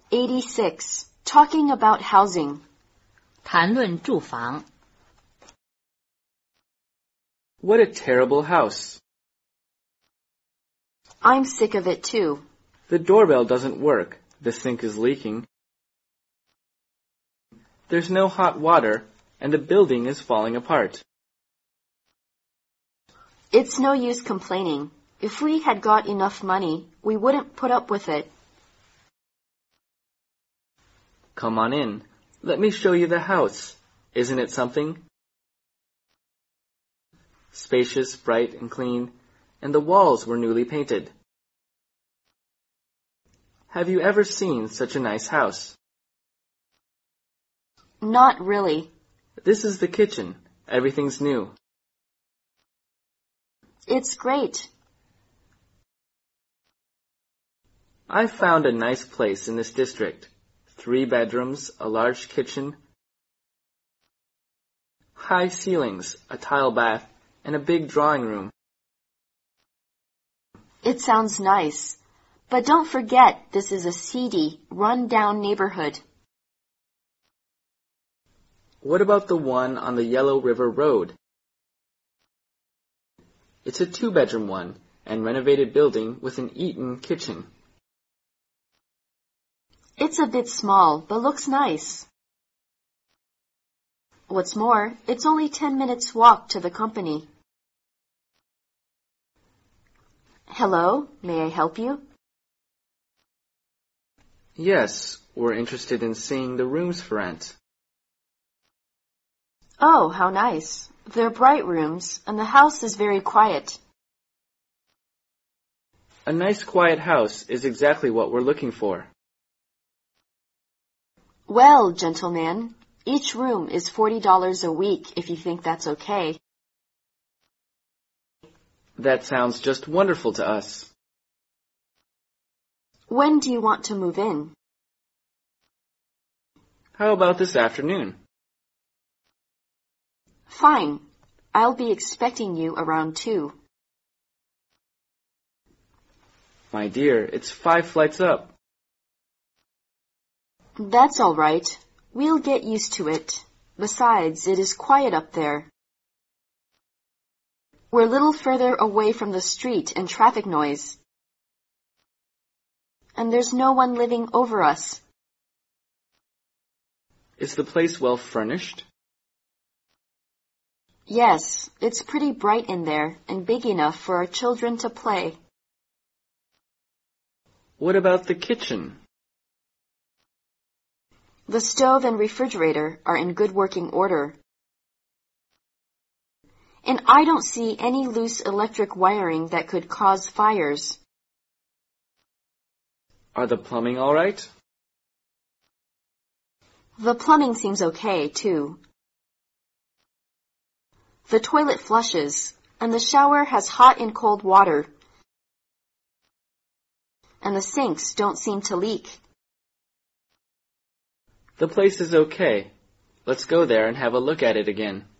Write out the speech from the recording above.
86. Talking about housing. 谈论住房。 What a terrible house. I'm sick of it too. The doorbell doesn't work. The sink is leaking. There's no hot water, and the building is falling apart. It's no use complaining. If we had got enough money, we wouldn't put up with it. Come on in. Let me show you the house. Isn't it something? Spacious, bright, and clean, and the walls were newly painted. Have you ever seen such a nice house? Not really. This is the kitchen. Everything's new. It's great. I found a nice place in this district. 3 bedrooms, a large kitchen, high ceilings, a tile bath, and a big drawing room. It sounds nice. But don't forget this is a seedy, run-down neighborhood. What about the one on the Yellow River Road? It's a 2-bedroom one and renovated building with an eat-in kitchen. It's a bit small, but looks nice. What's more, it's only 10 minutes walk to the company. Hello, may I help you? Yes, we're interested in seeing the rooms for rent. Oh, how nice. They're bright rooms, and the house is very quiet. A nice quiet house is exactly what we're looking for. Well, gentleman, each room is $40 a week if you think that's okay. That sounds just wonderful to us. When do you want to move in? How about this afternoon? Fine. I'll be expecting you around 2. My dear, it's 5 flights up. That's all right. We'll get used to it. Besides, it is quiet up there. We're a little further away from the street and traffic noise. And there's no one living over us. Is the place well furnished? Yes, it's pretty bright in there and big enough for our children to play. What about the kitchen? The stove and refrigerator are in good working order. And I don't see any loose electric wiring that could cause fires. Are the plumbing all right? The plumbing seems okay, too. The toilet flushes, and the shower has hot and cold water. And the sinks don't seem to leak. The place is okay. Let's go there and have a look at it again.